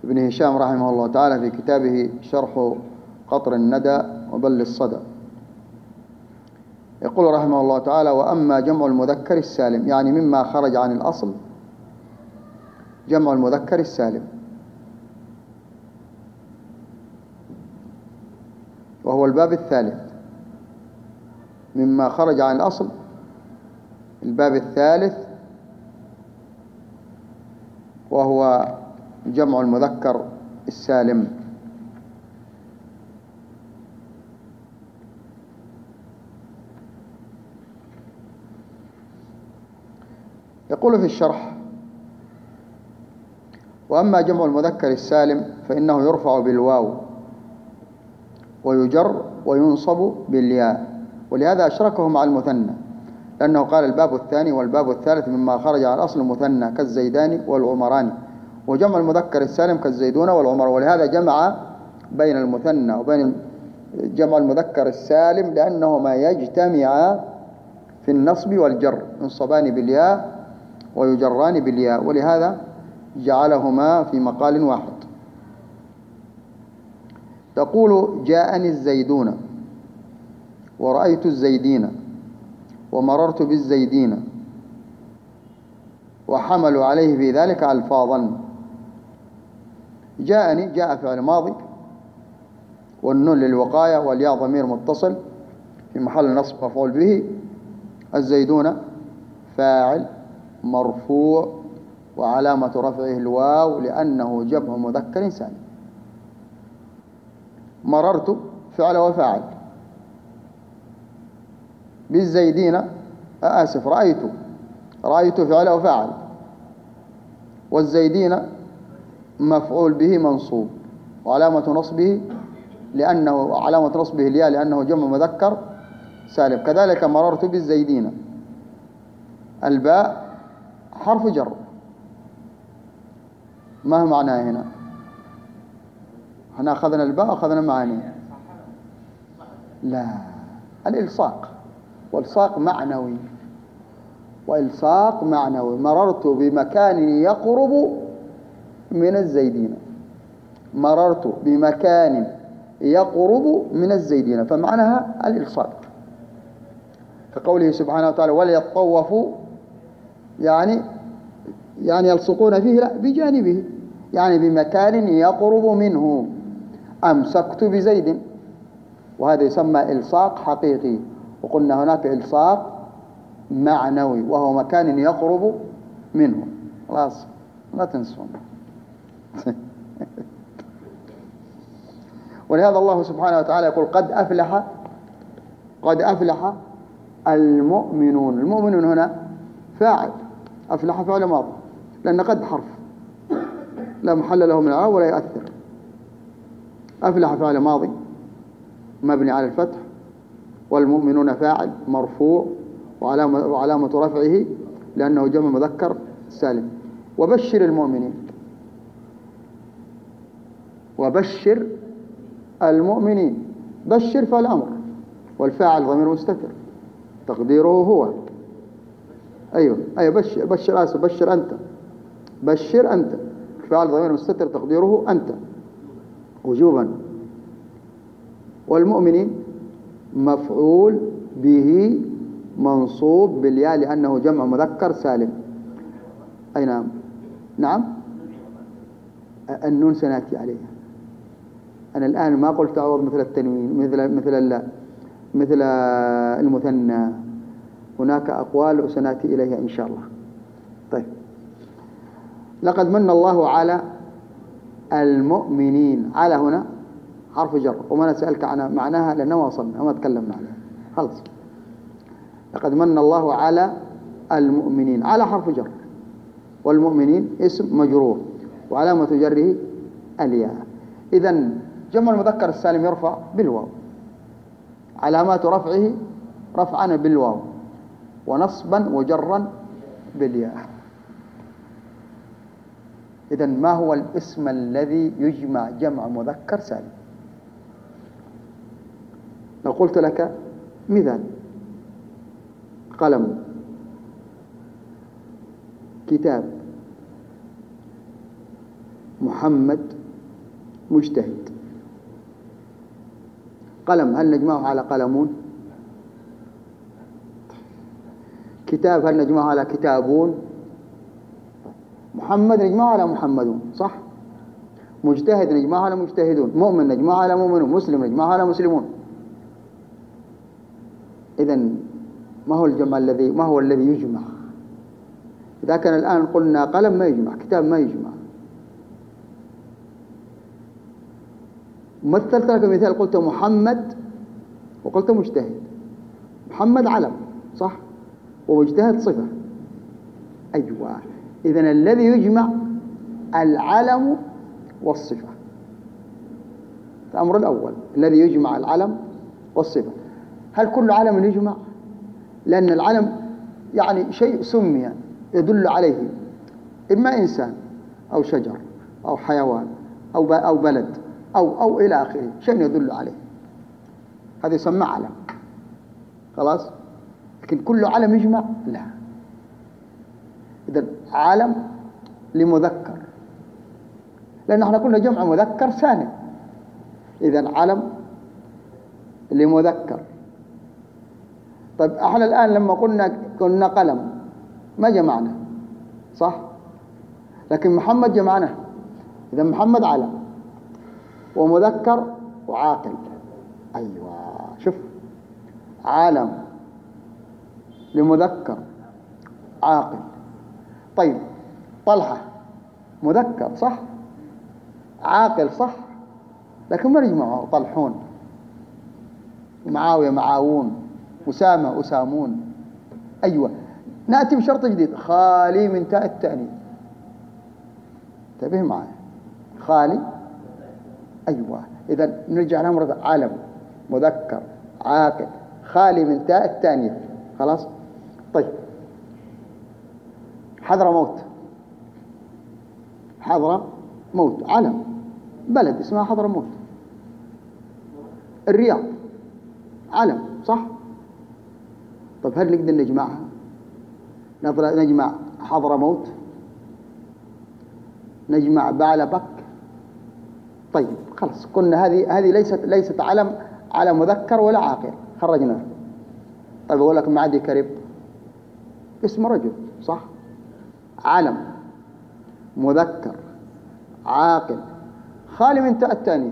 ابن هشام رحمه الله تعالى في كتابه شرح قطر الندى وبل الصدى، يقول رحمه الله تعالى: وأما جمع المذكر السالم، يعني مما خرج عن الأصل جمع المذكر السالم، وهو الباب الثالث مما خرج عن الأصل، الباب الثالث وهو جمع المذكر السالم. يقول في الشرح: وأما جمع المذكر السالم فإنه يرفع بالواو ويجر وينصب بالياء، ولهذا أشركه مع المثنى، لأنه قال الباب الثاني والباب الثالث مما خرج عن الأصل مثنى كالزيدان والعمران، وجمع المذكر السالم كالزيدون والعمر، ولهذا جمع بين المثنى وبين جمع المذكر السالم لأنهما يجتمعا في النصب والجر، ينصبان بالياء ويجران بالياء، ولهذا جعلهما في مقال واحد. تقول: جاءني الزيدون ورأيت الزيدين ومررت بالزيدين، وحملوا عليه في ذلك ألفاظا. جاءني، جاء فعل ماضي والنون للوقاية والياء ضمير متصل في محل نصب مفعول به. الزيدون فاعل مرفوع وعلامة رفعه الواو لأنه جمع مذكر سالم. مررت فعل وفاعل. بالزيدين رأيت فعل وفاعل. والزيدين مفعول به منصوب وعلامة نصبه الياء لأنه جمع مذكر سالم. كذلك مررت بالزيدين، الباء حرف جر. ما معناه هنا؟ احنا أخذنا الباء أخذنا معانيه. لا، الإلصاق، والصاق معنوي، وإلصاق معنوي. مررت بمكان يقرب من الزيدين، مررت بمكان يقرب من الزيدين، فمعناها الإلصاق. كقوله سبحانه وتعالى: وليطوفوا، يعني يلصقون فيه، لا بجانبه، يعني بمكان يقرب منه. أمسكت بزيد، وهذا يسمى إلصاق حقيقي. وقلنا هناك إلصاق معنوي وهو مكان يقرب منه. خلاص لا تنسون. ولهذا الله سبحانه وتعالى يقول: قد أفلح المؤمنون. المؤمنون هنا فاعل، أفلح فعل ماضي، لأن قد حرف لا محل له من الإعراب ولا يؤثر. أفلح فعل ماضي مبني على الفتح، والمؤمنون فاعل مرفوع وعلامة رفعه لأنه جمع مذكر سالم. وبشر المؤمنين، وبشر المؤمنين. بشر فعل أمر، والفاعل ضمير مستتر تقديره هو. أيوة بشر أنت، الفاعل ضمير مستتر تقديره أنت وجوبا. والمؤمنين مفعول به منصوب بالياء لأنه جمع مذكر سالم. أي نعم النون سنأتي عليها. أنا الآن ما قلت تعوض مثل التنوين مثل المثنى. هناك أقوال سنأتي إليها إن شاء الله. طيب، لقد من الله على المؤمنين. على هنا حرف جر، وما نسألك عن معناها لأنه وصلنا وما تكلمنا عنها خلص. لقد من الله على المؤمنين، على حرف جر، والمؤمنين اسم مجرور وعلامة جره الياء. إذن جمع المذكر السالم يرفع بالواو، علامات رفعه رفعا بالواو ونصبا وجرا بالياء. إذن ما هو الاسم الذي يجمع جمع مذكر سالم؟ لو قلت لك مثال: قلم، كتاب، محمد، مجتهد. قلم هل نجمعه على قلمون؟ كتاب هل نجمعه على كتابون؟ محمد نجمعه على محمدون، صح؟ مجتهد نجمعه على مجتهدون، مؤمن نجمعه على مؤمنون، مسلم نجمعه على مسلمون. إذن ما هو الذي يجمع؟ إذا كان الآن قلنا قلم ما يجمع، كتاب ما يجمع. مثلت لك مثال، قلت محمد وقلت مجتهد. محمد علم، صح؟ ومجتهد صفة. أيوة، إذن الذي يجمع العلم والصفة. الأمر الأول الذي يجمع العلم والصفة. هل كل علم يجمع؟ لأن العلم يعني شيء سمي يدل عليه، إما إنسان أو شجر أو حيوان أو بلد أو إلى آخره، شيء يدل عليه، هذا يسمى علم. خلاص؟ لكن كل علم يجمع؟ لا. إذن علم لمذكر، لأن احنا قلنا جمع مذكر سالم. إذن علم لمذكر. طيب احنا الآن لما قلنا قلم ما جمعنا، صح؟ لكن محمد جمعناه. إذا محمد علم ومذكر وعاقل. أيوة، شوف، عالم لمذكر عاقل. طيب طلحة مذكر، صح؟ عاقل، صح؟ لكن ما نجمعه طلحون، معاوية معاوون، أسامة أسامون. أيوة، نأتي بشرط جديد، خالي من تاء التأنيث. انتبه معي، خالي. أيوة، إذا نرجع لأمر علم مذكر عاقل خالي من تاء التأنيث. خلاص؟ طيب، حضرموت. حضرموت علم، بلد اسمها حضرموت. الرياض علم، صح؟ طيب هل نقدر نجمعها؟ نجمع حضرموت، نجمع بعلبك. طيب خلاص، قلنا هذه ليست علم مذكر ولا عاقل، خرجناه. طيب أقول لك معدي كرب، اسم رجل، صح؟ علم مذكر عاقل خالي من تاء التانيث.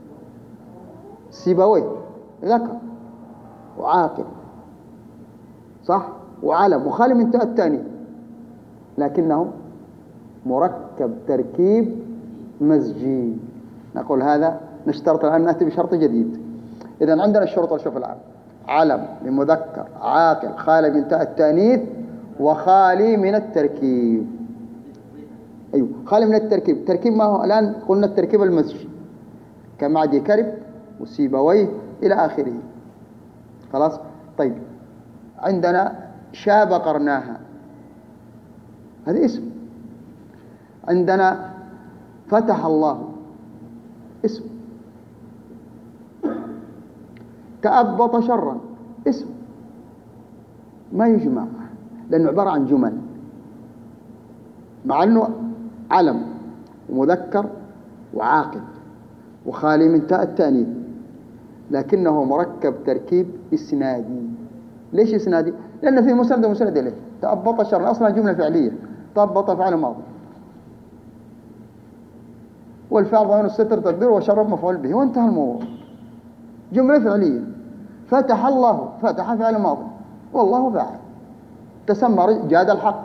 سيبويه ذكر وعاقل، صح؟ وعلم وخالي من تاء التانيث، لكنه مركب تركيب مزجي. نقول هذا نشترط الآن، نأتي بشرط جديد. إذن عندنا الشروط، شوف الآن، علم لمذكر عاقل خالي من تاء التانيث وخالي من التركيب. أيوه، خالي من التركيب. تركيب ما هو الآن؟ قلنا التركيب المزجي كمعدي كرب وسيبويه إلى آخره. خلاص؟ طيب، عندنا شاب قرناها، هذا اسم. عندنا فتح الله، اسم. تأبط شرا، اسم. ما يجمع لأنه عبارة عن جمل، مع أنه علم ومذكر وعاقل وخالي من تاء التأنيث، لكنه مركب تركيب إسنادي. ليش إسنادي؟ لأن فيه مسند ومسند إليه. تأبط شرا أصلا جملة فعلية، تأبط فعل ماضي، والفعل ضمير الستر تقديره وشر مفعول به، وانتهى الموضوع. جملة فعلية. فتح الله، فتح فعل ماضي والله فاعل، تسمى جاد الحق.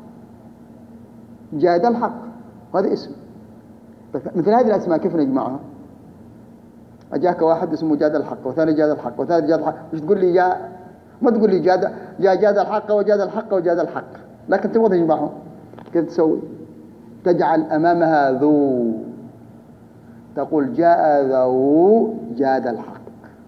جاد الحق هذا اسم. مثل هذه الأسماء كيف نجمعها؟ أجاك واحد اسمه جاد الحق، وثاني جاد الحق، وثالث جاد الحق. مش تقول لي ما تقول لي جاد الحق وجاد الحق وجاد الحق، لكن تبغى تجمعهم. كيف تسوي؟ تجعل أمامها ذو، تقول جاء ذو جاد الحق.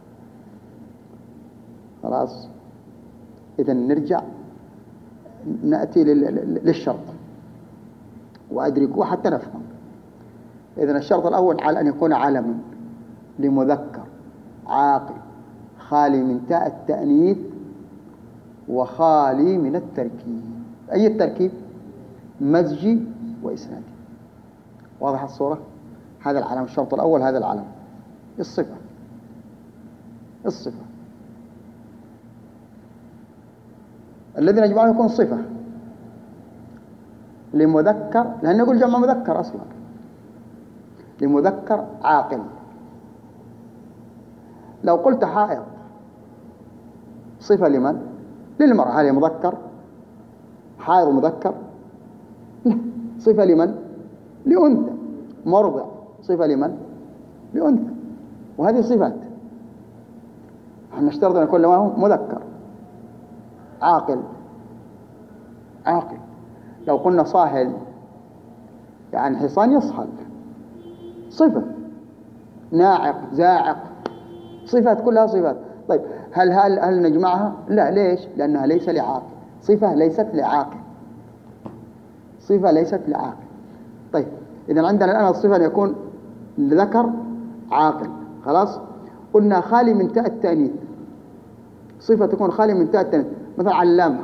خلاص؟ إذن نرجع نأتي للشرط وأدركوه حتى نفهم. إذن الشرط الأول على أن يكون علما لمذكر عاقل خالي من تاء التأنيث وخالي من التركيب. أي التركيب؟ مزجي وإسنادي. واضح الصورة؟ هذا العلم، الشرط الأول هذا العلم. الصفة الذي نجمعه يكون صفة لمذكر، لأن نقول جمع مذكر أصلا، لمذكر عاقل. لو قلت حائض صفة لمن؟ للمرأة. هل هي مذكر؟ حائض مذكر؟ لا، صفة لمن؟ لأنثى. مرضع صفة لمن؟ لأنثى. وهذه صفات نشترط أن يكون له مذكر عاقل. لو قلنا صاهل يعني حصان يصهل، صفة. ناعق، زاعق، صفات، كلها صفات. طيب هل نجمعها؟ لا. ليش؟ لأنها ليس لعاقل، صفة ليست لعاقل. طيب إذن عندنا الآن الصفة أن يكون لذكر عاقل. خلاص. قلنا خالي من تاء التأنيث، صفة تكون خالي من تاء التأنيث، مثلا علامة.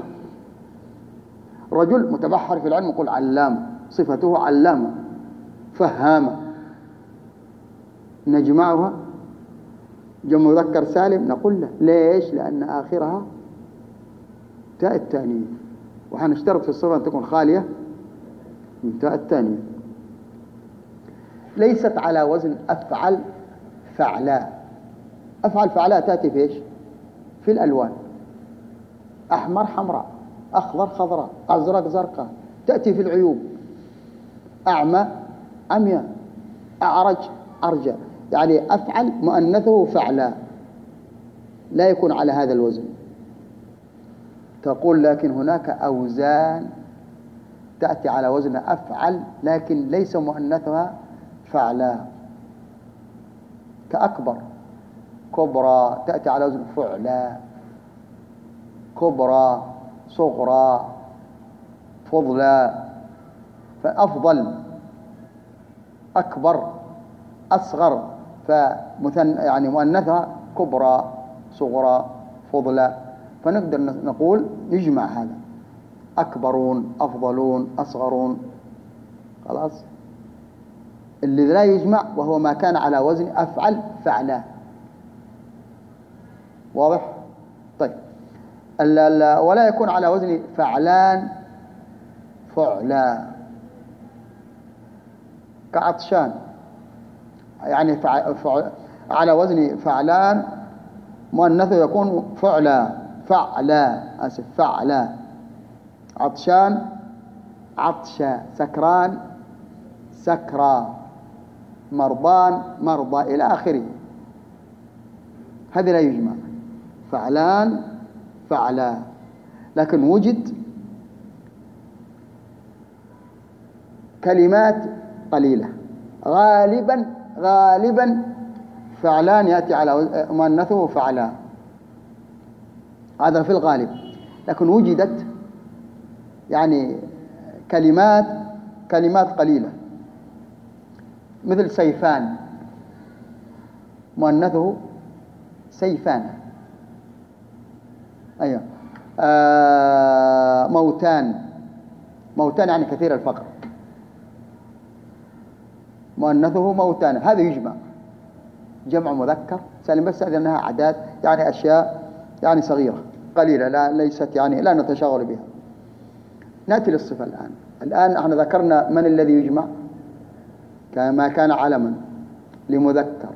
رجل متبحر في العلم نقول علامة، صفته علامة. فهامة نجمعها جمع مذكر سالم؟ نقول له. ليش؟ لأن آخرها تاء التأنيث، وحنشترط في الصفة أن تكون خالية من تاء التأنيث. ليست على وزن أفعل فعلاء. أفعل فعلاء تأتي في إيش؟ في الألوان، أحمر حمراء، أخضر خضراء، أزرق زرقاء. تأتي في العيوب، أعمى عمياء، أعرج أرجى. يعني أفعل مؤنثه فعلاء، لا يكون على هذا الوزن. تقول لكن هناك أوزان تأتي على وزن أفعل لكن ليس مؤنثها فعلاء، كأكبر، كبرى تأتي على وزن فعلاء، كبرى، صغرى، فضلى. فأفضل، أكبر، أصغر، يعني مؤنثها كبرى، صغرى، فضلى. فنقدر نقول يجمع هذا، أكبرون، أفضلون، أصغرون. خلاص. اللي لا يجمع وهو ما كان على وزن أفعل فعلا. واضح؟ طيب ولا يكون على وزن فعلان فعلا، كعطشان يعني على وزن فعلان مؤنثه يكون فعلا. عطشان عطشا، سكران سكرى، مرضان مرضى، إلى آخره. هذا لا يجمع، فعلان فعلا. لكن وجد كلمات قليلة، غالبا فعلان يأتي على مؤنثه فعلا، هذا في الغالب. لكن وجدت يعني كلمات قليلة، مثل سيفان مؤنثه سيفان. أيوة. موتان يعني كثير الفقر، مؤنثه موتان. هذا يجمع جمع مذكر سالم، بس هذه أنها أعداد يعني أشياء يعني صغيرة قليلة، ليست يعني لا نتشاغل بها. نأتي للصفة الآن احنا ذكرنا من الذي يجمع كما كان علما لمذكر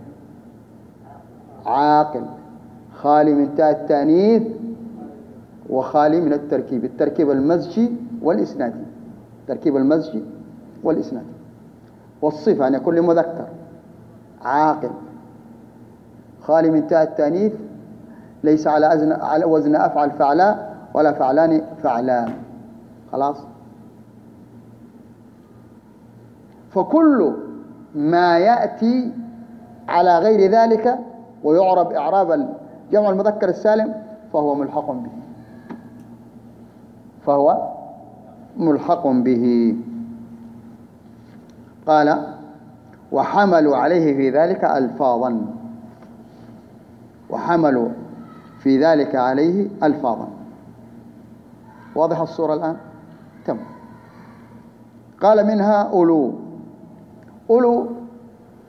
عاقل خالي من تاء التأنيث وخالي من التركيب المزجي والإسنادي، تركيب المزجي والإسنادي. والصفة أن يكون لمذكر عاقل خالي من تاء التأنيث، ليس على وزن أفعل فعلاء ولا فعلان فعلان. خلاص. فكل ما يأتي على غير ذلك ويعرب إعراب الجمع المذكر السالم فهو ملحق به. قال وحملوا عليه في ذلك ألفاظا، وحملوا في ذلك عليه ألفاظا. واضح الصورة الآن؟ تمام. قال منها أولو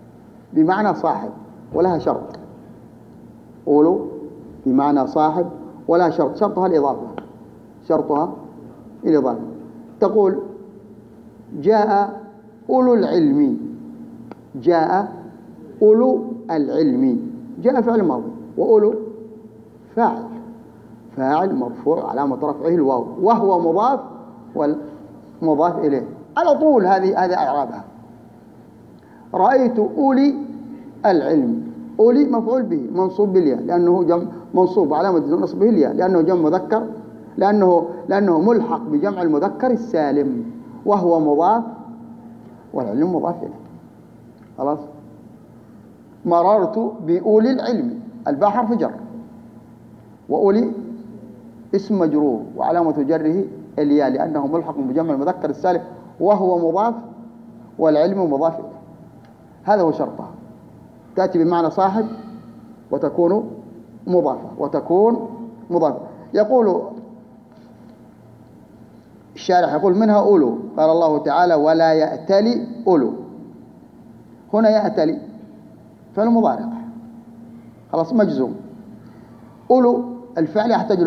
بمعنى صاحب ولها شرط. أولو بمعنى صاحب ولها شرط، شرطها الإضافة، شرطها الإضافة. تقول جاء أولو العلم، جاء أولو العلم، جاء فعل ماضي وأولو فاعل، فاعل مرفوع علامة رفعه الواو وهو مضاف والمضاف إليه على طول. هذه أعرابها. رأيت أولي العلم، أولي مفعول به منصوب بالياء لأنه جمع، منصوب علامة نصبه الياء لأنه جمع مذكر، لأنه ملحق بجمع المذكر السالم، وهو مضاف والعلم مضاف إليه. خلاص. مررت بأولي العلم، الباء حرف جر، وأولي اسم مجرور وعلامة جره الياء لأنه ملحق بجمع المذكر السالم وهو مضاف والعلم مضاف إليه. هذا هو شرطها، تأتي بمعنى صاحب وتكون مضافة. يقول الشارح، يقول منها أولو، قال الله تعالى ولا يأتلي أولو. هنا يأتلي فعل مضارع خلاص مجزوم. أولو الفعل يحتاج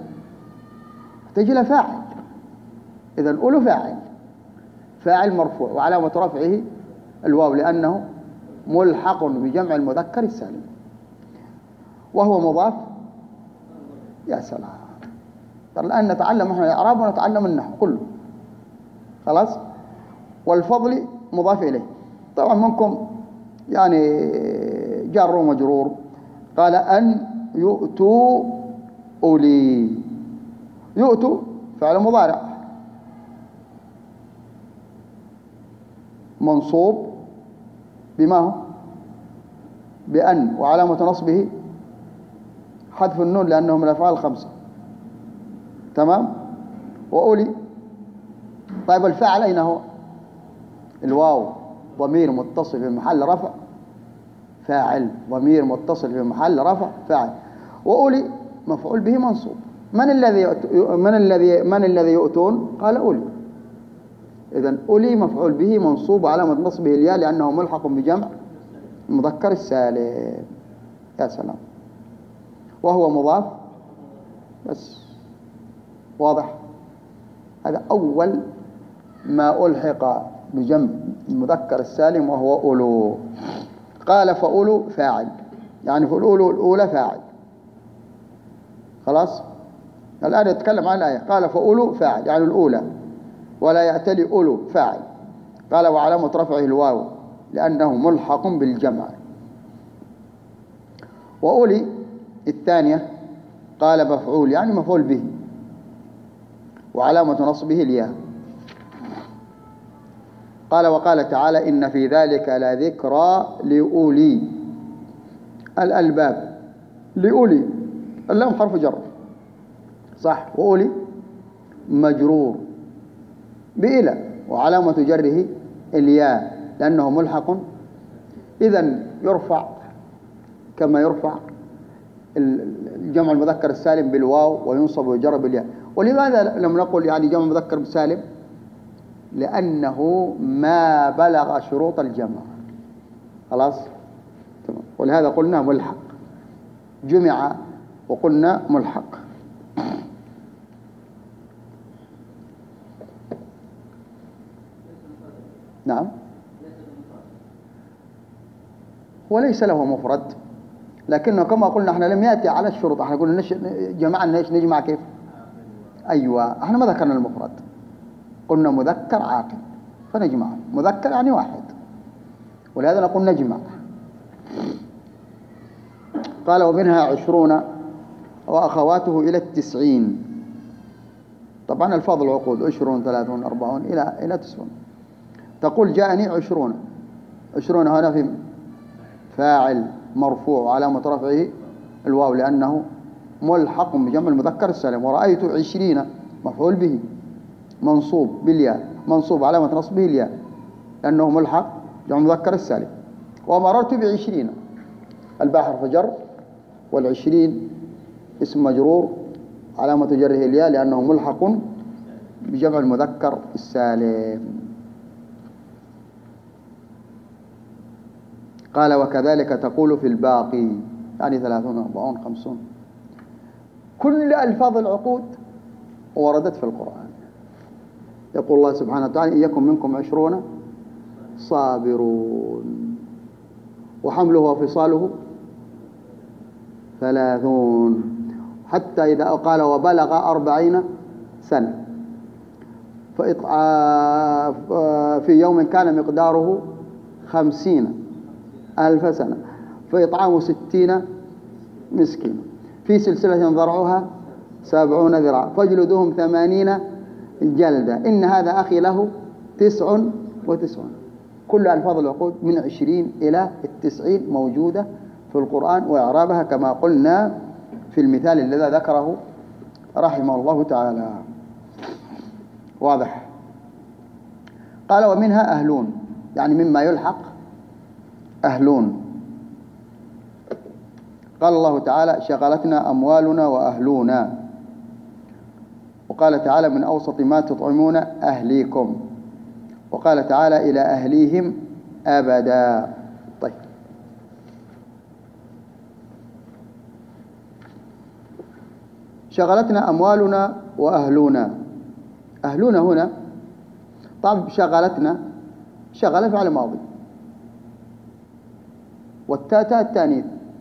إلى فاعل، إذن أولو فاعل مرفوع وعلامة رفعه الواو لأنه ملحق بجمع المذكر السالم وهو مضاف. يا سلام، الآن نتعلم احنا الإعراب ونتعلم النحو كله. خلاص. والفضل مضاف إليه. طبعا منكم يعني جار ومجرور. قال أن يؤتوا أولي، يؤتوا فعل مضارع منصوب بما هو بأن وعلامة نصبه حذف النون لأنه من الأفعال الخمسة. تمام. وأولي، طيب الفاعل أين هو؟ الواو ضمير متصل في محل رفع فاعل، ضمير متصل في محل رفع فاعل. وأولي مفعول به منصوب. من الذي يؤتون؟ قال أولي. إذن أولي مفعول به منصوب وعلامة نصبه الياء لأنه ملحق بجمع المذكر السالم. يا سلام. وهو مضاف بس. واضح؟ هذا أول ما ألحق بجمع المذكر السالم وهو أولو. قال فأولو فاعل، يعني فالأولو الأولى فاعل. خلاص. الآن يتكلم عن الآية. قال فأولو فاعل يعني الأولى، ولا يأتلي أولو فاعل. قال وعلامة رفعه الواو لأنه ملحق بالجمع. وأولي الثانية قال مفعول يعني مفعول به وعلامة نصبه الياء. قال وقال تعالى إن في ذلك لذكرى لأولي الألباب. لأولي اللام حرف جر صح، وأولي مجرور بإلى وعلامة جره الياء لأنه ملحق. إذن يرفع كما يرفع الجمع المذكر السالم بالواو وينصب ويجر بالياء. ولماذا لم نقل يعني جمع مذكر سالم؟ لأنه ما بلغ شروط الجمع. خلاص. تمام. ولهذا قلنا ملحق، جمع وقلنا ملحق. نعم. وليس له مفرد، لكنه كما قلنا احنا لم يأتي على الشروط. احنا قلنا جمعنا ايش؟ نجمع كيف؟ ايوه، احنا ما ذكرنا المفرد، قلنا مذكر عاقل فنجمع. مذكر يعني واحد، ولهذا نقول نجمع. قال ومنها 20 وأخواته إلى 90. طبعا الفاظ العقود 20 30 40 إلى 90. تقول جاءني 20. 20 هنا في فاعل مرفوع وعلامة رفعه الواو لأنه ملحق بجمع المذكر السالم. ورأيت 20 مفعول به منصوب بالياء، منصوب علامة نصبه الياء لأنه ملحق جمع المذكر السالم. ومررت ب20 الباء حرف جر، وال20 اسم مجرور علامة جره الياء لأنه ملحق بجمع المذكر السالم. قال وكذلك تقول في الباقي، يعني 30 40 50. كل ألفاظ العقود وردت في القرآن. يقول الله سبحانه وتعالى إن يكن منكم 20 صابرون وحمله وفصاله 30، حتى إذا قال وبلغ 40 سنة في يوم كان مقداره 50,000 سنة فإطعام 60 مسكين في سلسلة ذرعها 70 ذراع فاجلدوهم 80 جلدة إن هذا أخي له 99. كل ألفاظ العقود من 20 إلى 90 موجودة في القرآن، وإعرابها كما قلنا في المثال الذي ذكره رحمه الله تعالى. واضح؟ قال ومنها أهلون، يعني مما يلحق أهلون. قال الله تعالى شغلتنا أموالنا وأهلنا، وقال تعالى من أوسط ما تطعمون أهليكم، وقال تعالى إلى أهليهم أبدا. طيب، شغلتنا أموالنا وأهلنا. أهلنا هنا طبعا شغلتنا، شغل فعل ماضي، والتاء التانيث،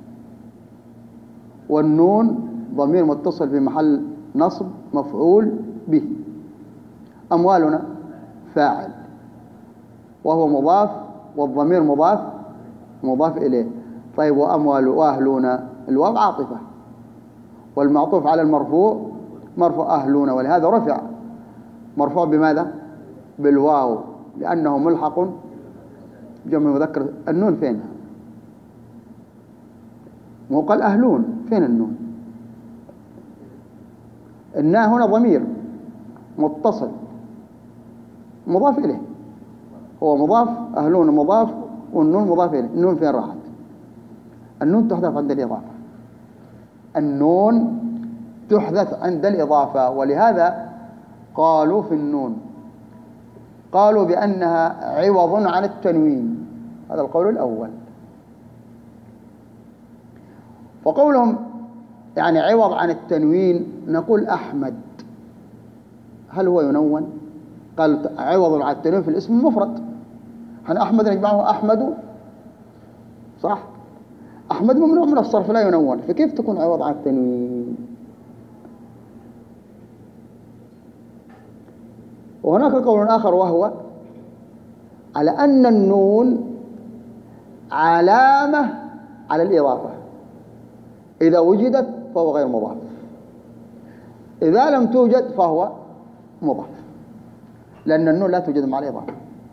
والنون ضمير متصل في محل نصب مفعول به. أموالنا فاعل وهو مضاف، والضمير مضاف إليه. طيب وأموال وأهلنا الواو عاطفة، والمعطوف على المرفوع مرفوع أهلنا، ولهذا رفع مرفوع بماذا؟ بالواو، لأنه ملحق جمع مذكر. النون فين؟ مو قال أهلون، فين النون؟ الناء هنا ضمير متصل مضاف إليه، هو مضاف، أهلون مضاف، والنون مضاف إليه. النون فين راحت؟ النون تحذف عند الإضافة، النون تحذف عند الإضافة، ولهذا قالوا في النون قالوا بأنها عوض عن التنوين، هذا القول الأول. وقولهم يعني عوض عن التنوين، نقول أحمد هل هو ينون؟ قال عوض عن التنوين في الاسم المفرد، حين أحمد نجمعه أحمد، صح؟ أحمد ممنوع من الصرف لا ينون، فكيف تكون عوض عن التنوين؟ وهناك قول آخر وهو على أن النون علامة على الإضافة، إذا وجدت فهو غير مضاف، إذا لم توجد فهو مضاف، لأن النون لا توجد مع الإضافة.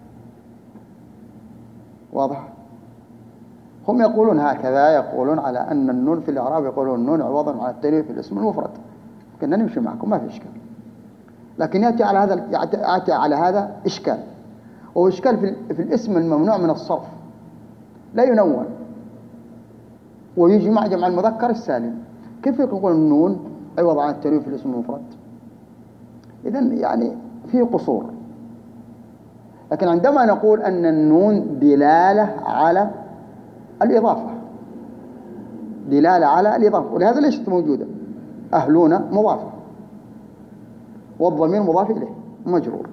واضح؟ هم يقولون هكذا، يقولون على أن النون في الإعراب، يقولون النون عوضا عن التنوين في الاسم المفرد. كنا نمشي معكم ما في إشكال، لكن يأتي على هذا إشكال، وهو إشكال في الاسم الممنوع من الصرف لا ينون ويجمع جمع المذكر السالم. كيف يقول النون عوض عن التنوين في الاسم المفرد؟ إذن يعني فيه قصور. لكن عندما نقول أن النون دلالة على الإضافة، دلالة على الإضافة، ولهذا ليست موجودة. أهلون مضافة، والضمير مضاف إليه مجرور.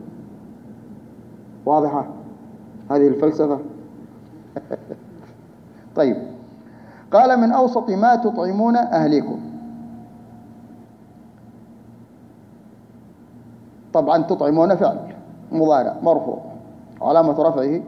واضحة هذه الفلسفة؟ طيب، قال من أوسط ما تطعمون أهليكم. طبعا تطعمون فعل مضارع مرفوع، علامة رفعه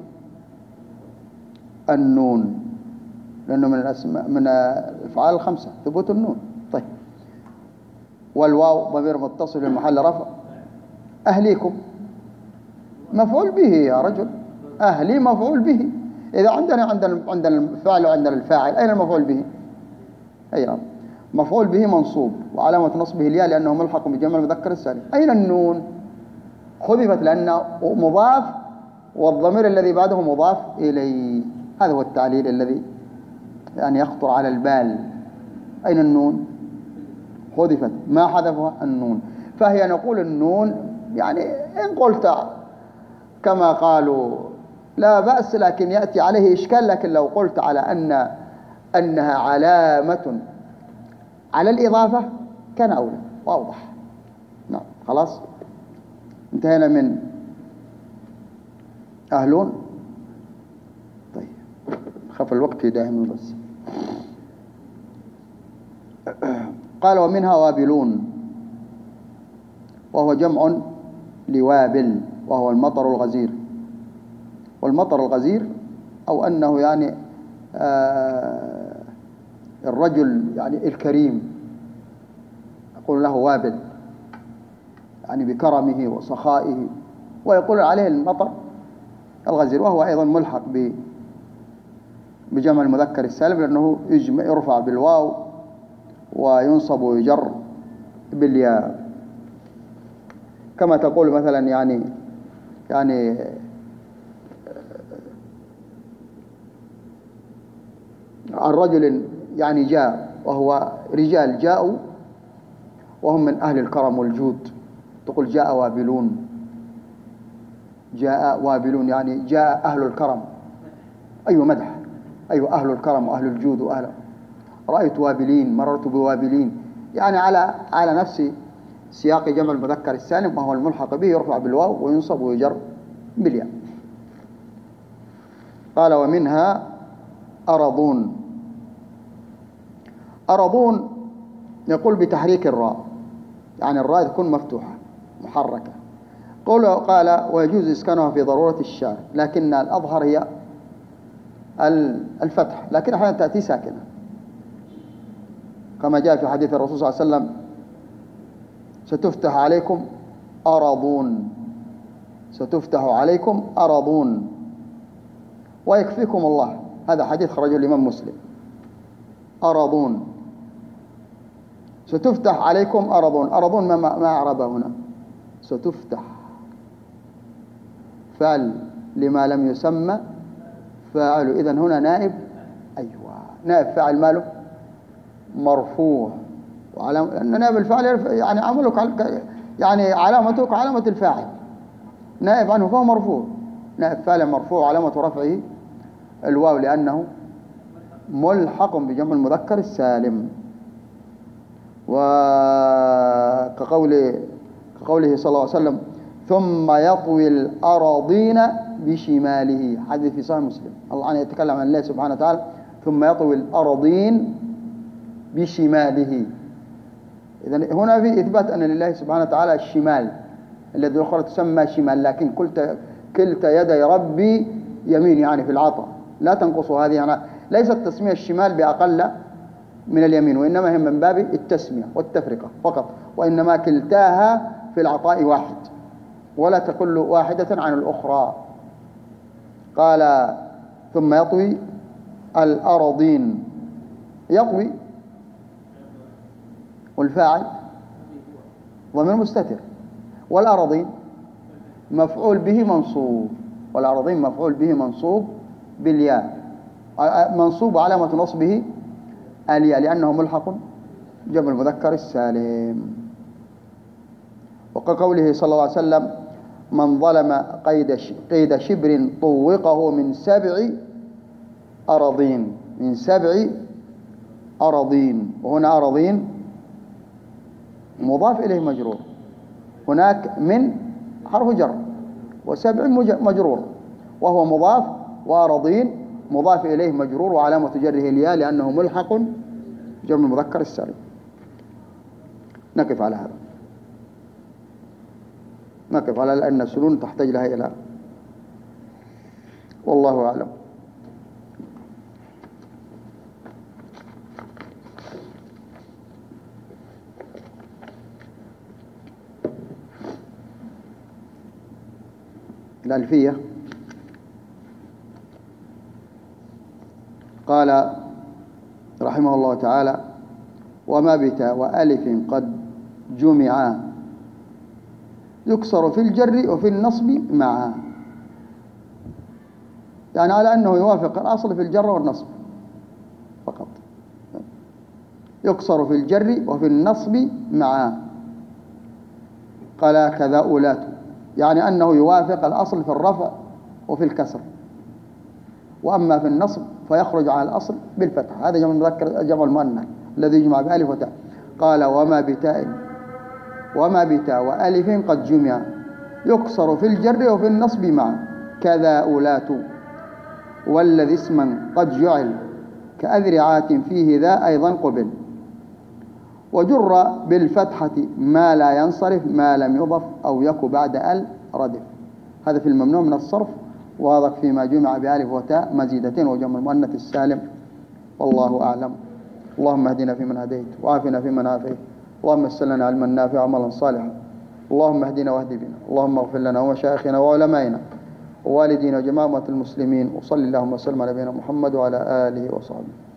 النون، لأنه من الأسماء من الأفعال الخمسة ثبوت النون. طيب، والواو ضمير متصل في محل رفع. أهليكم مفعول به يا رجل، أهلي مفعول به. إذا عندنا الفعل وعندنا الفاعل، أين المفعول به؟ أي مفعول به منصوب، وعلامة نصبه الياء لأنه ملحق بجمع المذكر السالم. أين النون؟ حذفت لأنه مضاف، والضمير الذي بعده مضاف إليه. هذا هو التعليل الذي يعني يخطر على البال. أين النون؟ حذفت، ما حذفها النون. فهي نقول النون يعني إن قلت كما قالوا لا بأس، لكن يأتي عليه إشكال. لكن لو قلت على أنها علامة على الإضافة كان أولى وأوضح. نعم، خلاص انتهينا من أهلون. طيب، خف الوقت يداهمون بس. قال ومنها وابلون، وهو جمع لوابل، وهو المطر الغزير. والمطر الغزير أو أنه يعني الرجل يعني الكريم يقول له وابل، يعني بكرمه وسخائه، ويقول عليه المطر الغزير. وهو أيضا ملحق بجمع المذكر السالم، لأنه يرفع بالواو وينصب ويجر بالياء، كما تقول مثلا يعني عن رجل يعني جاء، وهو رجال جاءوا وهم من أهل الكرم والجود، تقول جاء وابلون. جاء وابلون يعني جاء أهل الكرم. أيوة مدح، أيوة أهل الكرم وأهل الجود وأهل. رأيت وابلين، مررت بوابلين، يعني على نفس سياق جمع المذكر السالم، وهو الملحق به يرفع بالواو وينصب ويجر بالياء. قال ومنها أرضون. أرضون يقول بتحريك الراء، يعني الراء تكون مفتوحة محركة. قال ويجوز إسكانها في ضرورة الشارع، لكن الأظهر هي الفتح، لكن أحيانا تأتي ساكنة، كما جاء في حديث الرسول صلى الله عليه وسلم ستفتح عليكم أرضون، ستفتح عليكم أرضون ويكفيكم الله. هذا حديث خرجه الإمام مسلم. أرضون، ستفتح عليكم أرضون. أرضون ما أعربه هنا؟ ستفتح فعل لما لم يسمى فاعل، إذن هنا نائب. أيوة، نائب فاعل ماله مرفوع، لأن نائب الفاعل يعني عملك يعني علامتك علامة الفاعل، نائب عنه فهو مرفوع. نائب فاعل مرفوع علامة رفعه الواو، لأنه ملحق بجمع المذكر السالم. وكقوله صلى الله عليه وسلم ثم يطوي الأراضين بشماله، حديث في صحيح مسلم. الله عنه يتكلم عن الله سبحانه وتعالى ثم يطوي الأراضين بشماله. إذن هنا في إثبات أن لله سبحانه وتعالى الشمال، الذي أخرى تسمى شمال، لكن كلتا يدي ربي يمين، يعني في العطاء لا تنقص هذه، يعني ليست تسمية الشمال بأقل من اليمين، وإنما هي من باب التسمية والتفرقة فقط، وإنما كلتاها في العطاء واحد، ولا تقل واحدة عن الأخرى. قال ثم يطوي الأراضين، يطوي والفاعل ضمير مستتر، والأراضين مفعول به منصوب، والأراضين مفعول به منصوب بالياء، منصوب علامة نصبه الياء لأنه ملحق جمع المذكر السالم. وكقوله صلى الله عليه وسلم من ظلم قيد شبر طوقه من 7 أراضين، من 7 أراضين. وهنا أراضين مضاف إليه مجرور، هناك من حرف جر، و7 مجرور وهو مضاف، وأراضين مضاف إليه مجرور وعلامة جره الياء لأنه ملحق جمع المذكر السالم. نقف على هذا، نقف على لأن السنون تحتاج لها إلى، والله أعلم. الألفية قال رحمه الله تعالى وما بتاء وألف قد جمعا يكسر في الجر وفي النصب معا، يعني على أنه يوافق الأصل في الجر والنصب فقط، يكسر في الجر وفي النصب معا. قال كذا أولات، يعني أنه يوافق الأصل في الرفع وفي الكسر، وأما في النصب فيخرج على الأصل بالفتح. هذا جمع المذكر جمع المؤنث الذي يجمع بألف وتاء. قال وما بتاء وألف قد جمع يكسر في الجر وفي النصب معا، كذا أولات والذي اسما قد جعل كأذرعات فيه ذا أيضا قبل. وجر بالفتحة ما لا ينصرف ما لم يضف أو يك بعد ال ردف. هذا في الممنوع من الصرف، وهذا فيما جمع بألف وتاء مزيدتين وجمع المؤنث السالم، والله أعلم. اللهم اهدنا فيمن هديت وعافنا فيمن عافيت، اللهم يسر لنا علما نافعا وعملا صالحا، اللهم اهدنا واهد بنا، اللهم اغفر لنا ومشايخنا وعلمائنا ووالدينا وجميع أمة المسلمين، وصل اللهم وسلم على نبينا محمد وعلى آله وصحبه.